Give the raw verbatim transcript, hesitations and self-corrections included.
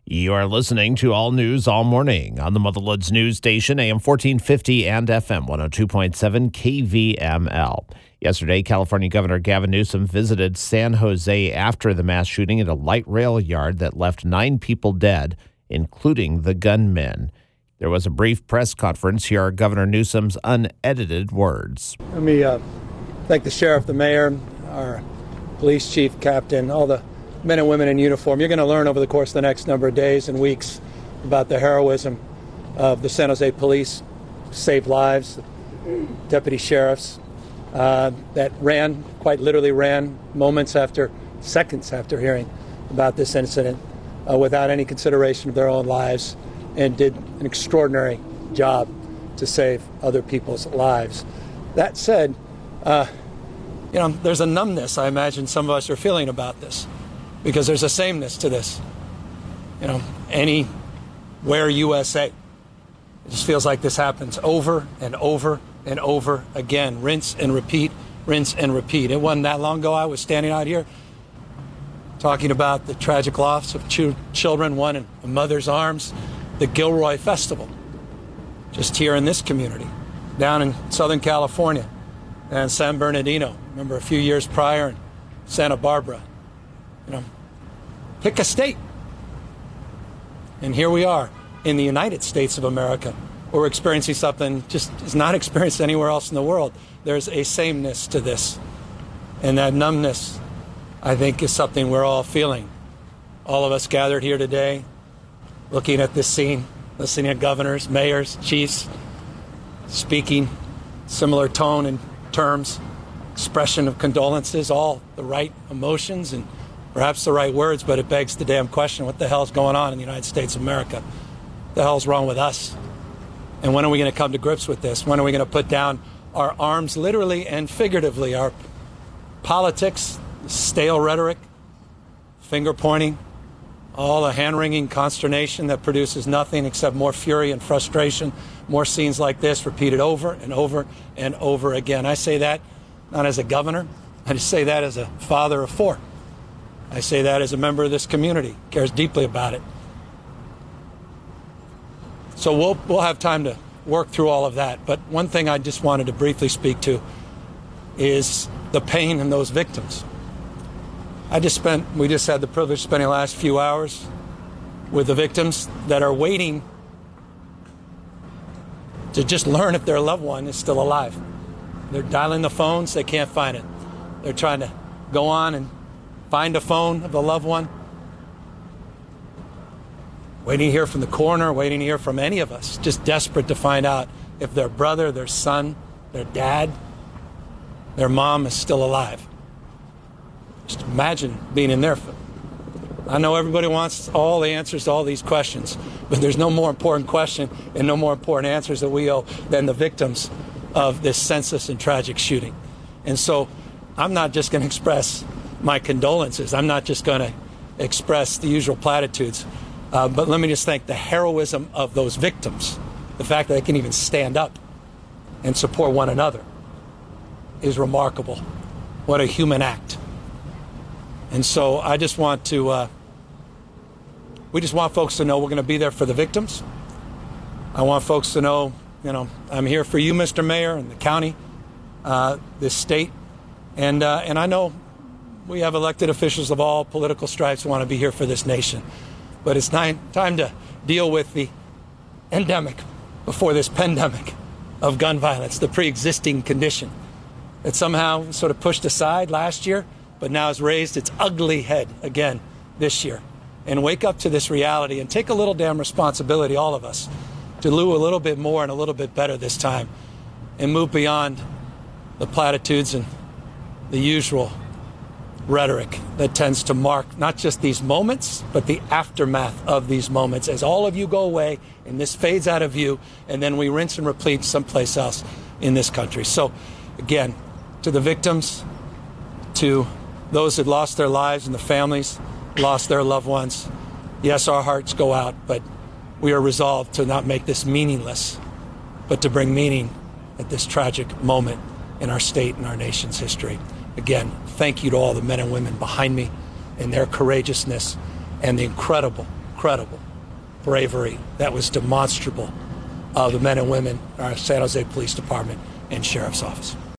You are listening to All News All Morning on the Motherwoods News Station, A M fourteen fifty and F M one oh two point seven K V M L. Yesterday, California Governor Gavin Newsom visited San Jose after the mass shooting at a light rail yard that left nine people dead, including the gunmen. There was a brief press conference. Here are Governor Newsom's unedited words. Let me uh, thank the sheriff, the mayor, our police chief, captain, all the men and women in uniform. You're going to learn over the course of the next number of days and weeks about the heroism of the San Jose police, saved lives, deputy sheriffs uh, that ran, quite literally ran, moments after, seconds after hearing about this incident uh, without any consideration of their own lives, and did an extraordinary job to save other people's lives. That said, uh, you know, there's a numbness I imagine some of us are feeling about this, because there's a sameness to this. You know, anywhere U S A. It just feels like this happens over and over and over again. Rinse and repeat, rinse and repeat. It wasn't that long ago I was standing out here talking about the tragic loss of two children, one in a mother's arms, the Gilroy Festival, just here in this community, down in Southern California, and San Bernardino. Remember a few years prior in Santa Barbara. You know, pick a state. And here we are in the United States of America. We're experiencing something just is not experienced anywhere else in the world. There's a sameness to this. And that numbness, I think, is something we're all feeling. All of us gathered here today, looking at this scene, listening to governors, mayors, chiefs, speaking similar tone and terms, expression of condolences, all the right emotions and perhaps the right words, but it begs the damn question, what the hell's going on in the United States of America? What the hell's wrong with us? And when are we going to come to grips with this? When are we going to put down our arms, literally and figuratively, our politics, stale rhetoric, finger pointing, all the hand-wringing consternation that produces nothing except more fury and frustration, more scenes like this repeated over and over and over again. I say that not as a governor, I just say that as a father of four. I say that as a member of this community, cares deeply about it. So we'll we'll have time to work through all of that. But one thing I just wanted to briefly speak to is the pain in those victims. I just spent, we just had the privilege of spending the last few hours with the victims that are waiting to just learn if their loved one is still alive. They're dialing the phones, they can't find it. They're trying to go on and find a phone of the loved one. Waiting to hear from the coroner, waiting to hear from any of us, just desperate to find out if their brother, their son, their dad, their mom is still alive. Just imagine being in their film. I know everybody wants all the answers to all these questions, but there's no more important question and no more important answers that we owe than the victims of this senseless and tragic shooting. And so I'm not just going to express my condolences. I'm not just going to express the usual platitudes, uh, but let me just thank the heroism of those victims. The fact that they can even stand up and support one another is remarkable. What a human act. And so I just want to, uh, we just want folks to know we're going to be there for the victims. I want folks to know, you know, I'm here for you, Mister Mayor, and the county, uh, this state. And, uh, and I know we have elected officials of all political stripes who want to be here for this nation. But it's time, time to deal with the endemic before this pandemic of gun violence, the pre-existing condition that somehow sort of pushed aside last year, but now has raised its ugly head again this year. And wake up to this reality and take a little damn responsibility, all of us, to do a little bit more and a little bit better this time and move beyond the platitudes and the usual rhetoric that tends to mark not just these moments, but the aftermath of these moments as all of you go away and this fades out of view, and then we rinse and repeat someplace else in this country. So, again, to the victims, to those that lost their lives and the families lost their loved ones, yes, our hearts go out, but we are resolved to not make this meaningless, but to bring meaning at this tragic moment in our state and our nation's history. Again, thank you to all the men and women behind me and their courageousness and the incredible, incredible bravery that was demonstrable of the men and women in our San Jose Police Department and Sheriff's Office.